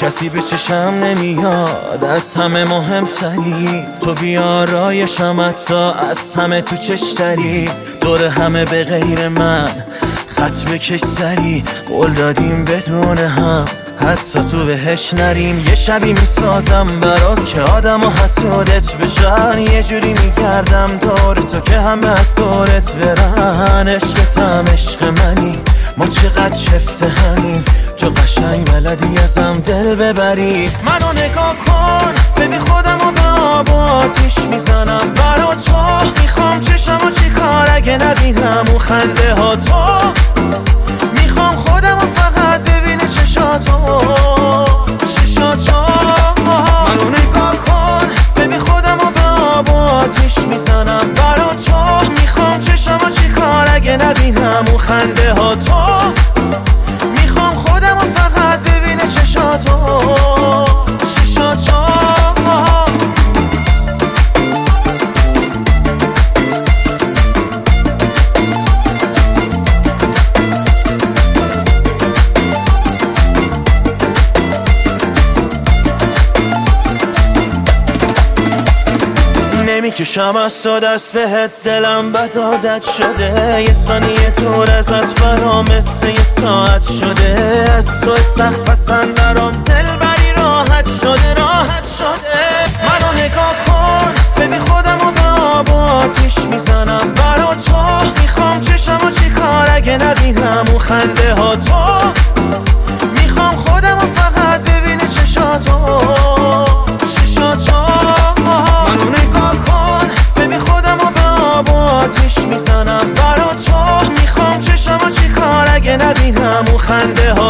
کسی به چشم نمیاد، از همه مهمتری تو بیارایشم، حتی از همه تو چشتری. دور همه به غیر من خط بکش سری، قول دادیم بدون هم حتی تو بهش نریم. یه شبی میسازم برات که آدم و حسودت بشن، یه جوری میگردم دور تو که همه از دورت برن. عشقتم عشق منی، ما چقدر شفته همین، تو قشنگ بلدی ازم دل ببری. منو نگاه کن ببین خودم و به آب و آتیش میزنم برا تو. میخوام چشم و چی کار اگه نبینم اون خنده ها تو. میخوام خودم و فقط ببینه چشاتو چشاتو. منو نگاه کن ببین خودم و به آب و آتیش میزنم برا تو. میخوام چشم و چی کار اگه نبینم اون خنده ها تو. میخوام خودم و فقط ببینه چشاتو چشاتو. نمیکشم از تو دست بهت، دلم بد عادت شده. یه ثانیه دور ازت برام مثل یه ساعت شده. از تو سخت پسند نرام دل بری راحت شده راحت شده. منو نگاه کن ببین خودم و به آب و آتیش میزنم برا تو. میخوام چشم و چی کار اگه نبینم اون خنده ها تو. میخوام خودم و فقط ببینه چشاتو چشاتو. منو نگاه کن ببین خودم و به آب و آتیش میزنم برا تو. میخوام چشم و چی کار اگه نبینم اون خنده ها